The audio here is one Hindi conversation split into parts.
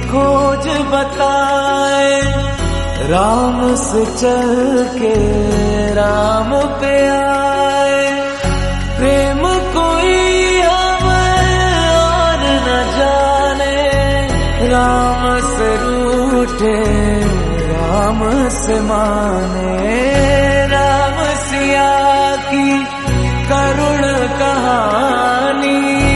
खोज बताए, राम से चल के राम पे आए। प्रेम कोई हमें और न जाने, राम से रूठे राम से माने। राम सिया की करुण कहानी,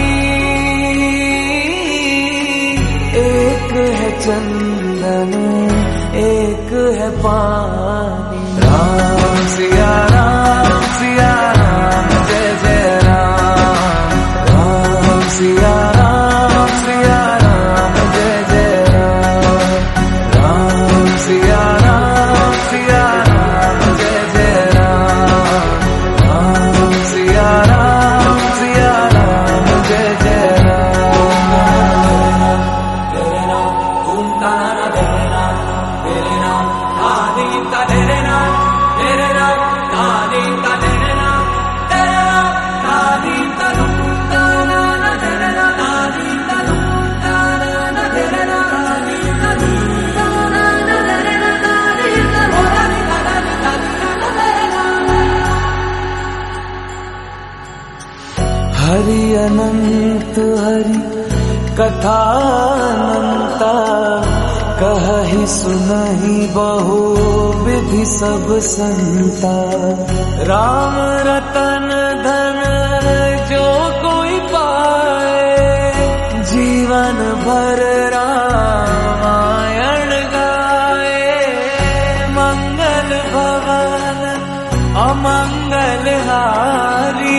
एक है चंदन एक है पानी। राम सिया राम जय जय राम। राम सिया राम जय जय राम। राम सिया राम जय जय राम। राम सिया राम जय जय हरि अनंत हरि कथा अनंता, कहहि सुनहि बहु विधि सब संता। राम रतन धन जो कोई पाए, जीवन भर रामायण गाए। मंगल भवन अमंगल हारी,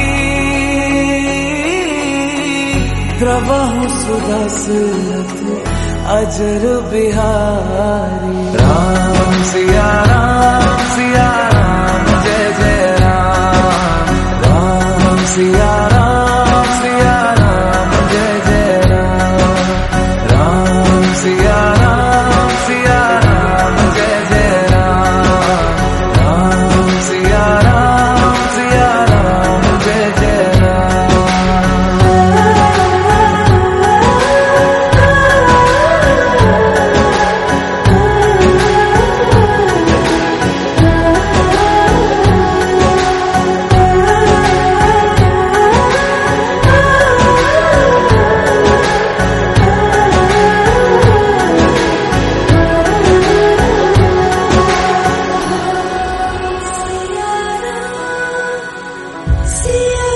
द्रवहु सुदशरथ अजर बिहारी। राम सिया राम जय जय राम। राम सिया राम जय जय राम। राम सिया राम जय जय राम। राम सिया राम जय जय राम। See